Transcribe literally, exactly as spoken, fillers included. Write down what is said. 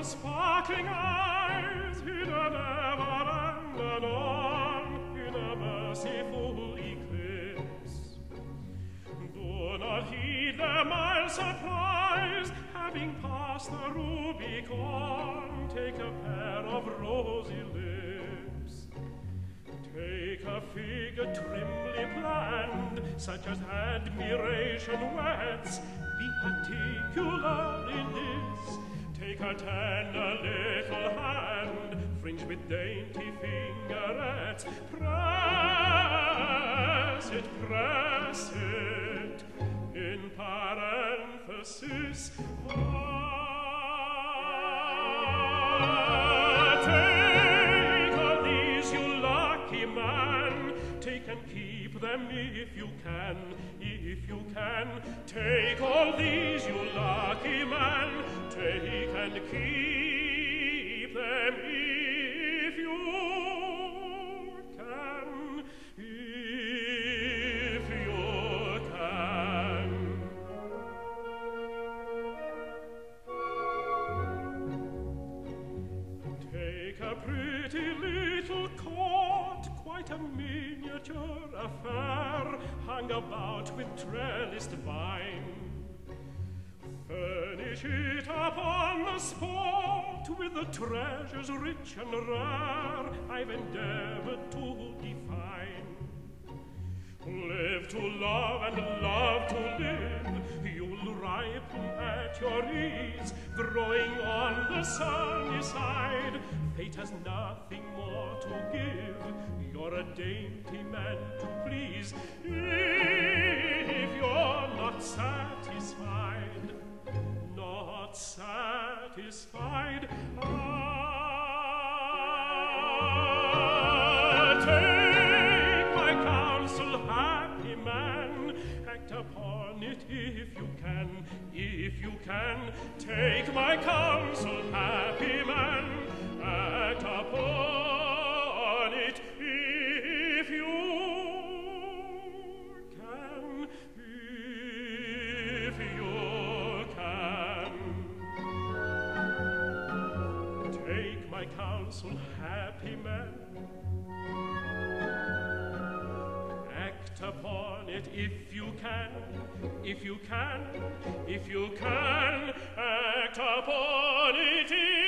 sparkling eyes hid an ever and anon in a merciful eclipse. Do not heed their mild surprise, having passed the Rubicon, take a pair of rosy lips. Take a figure trimly planned, such as admiration whets. Be particular in this. Take a tender little hand, fringed with dainty fingerets. Press it, press it, in parenthesis. Ah, take all these, you lucky man. Take and keep them if you can, if you can. Take all these, you lucky man. Take and keep them if you can, if you can. Take a pretty little court, quite a miniature affair, hung about with trellised vine. Furnish it upon the spot with the treasures rich and rare I've endeavored to define. Live to love and love to live, you'll ripen at your ease, growing on the sunny side. Fate has nothing more to give, you're a dainty man to please. If you're not satisfied, not satisfied, ah, take my counsel, happy man, act upon it if you can, if you can. Take my counsel, happy man, act upon it if you can, if you take my counsel, happy man. Act upon it if you can, if you can, if you can. Act upon it if